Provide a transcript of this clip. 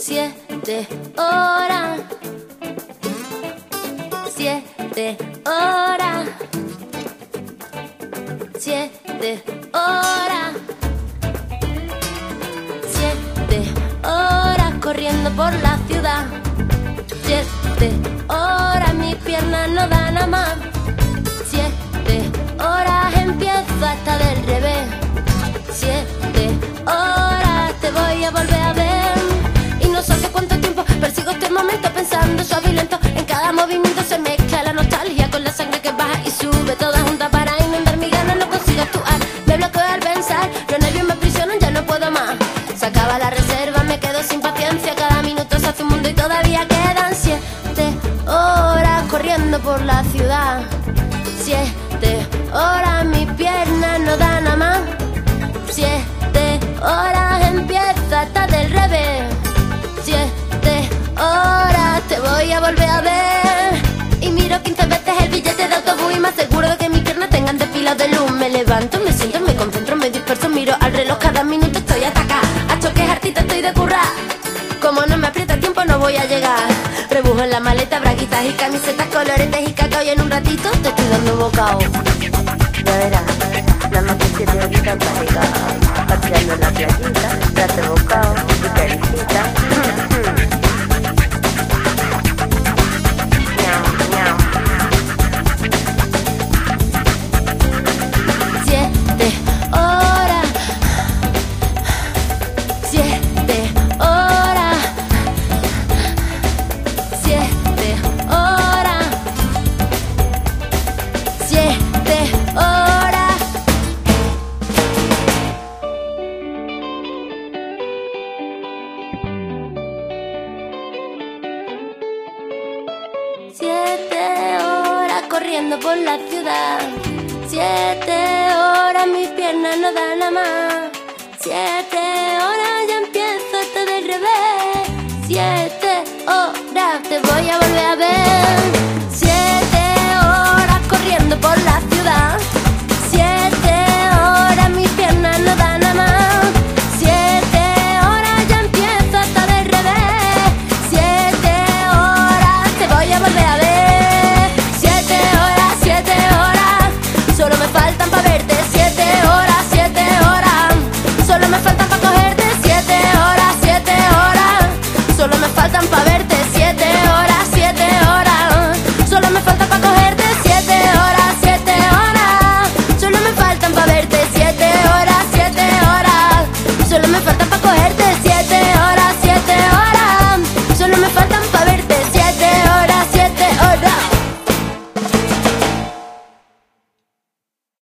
7 horas, 7 horas, 7 horas, 7 horas corriendo por la ciudad. 7 horas, mis piernas no dan a más. 7 horas, empiezo hasta del revés. 7 horas, te voy a volver a ver. Y no sé hace cuánto tiempo persigo este momento, pensando suave y lento. En cada movimiento se mezcla la nostalgia con la sangre que baja y sube, toda junta para inundar mi ganas. No consigo actuar, me bloqueo al pensar, los nervios me aprisionan, ya no puedo más. Se acaba la reserva, me quedo sin paciencia. Cada minuto se hace un mundo y todavía quedan 7 horas corriendo por la ciudad. 7 horas, mis piernas no dan a más. 7 horas, empieza hasta del revés. 7 horas, te voy a volver a ver. Y miro 15 veces el billete de autobús y me aseguro de que mis piernas tengan desfilados de luz. Me levanto, me siento, me concentro, me disperso, miro al reloj, cada minuto estoy atacada. A choques hartita estoy de currar. Como no me aprieta el tiempo no voy a llegar. Rebujo en la maleta, braguitas y camisetas, coloretes y cacao, y en un ratito te estoy dando bocado. Ya verás, nada más que 7 horitas para llegar, paseando en la playita, date bocado y caricita. Miau, miau. 7 horas, 7 horas, 7 horas, 7 horas. Siete horas corriendo por la ciudad. 7 horas, mis piernas no dan a más. 7 horas.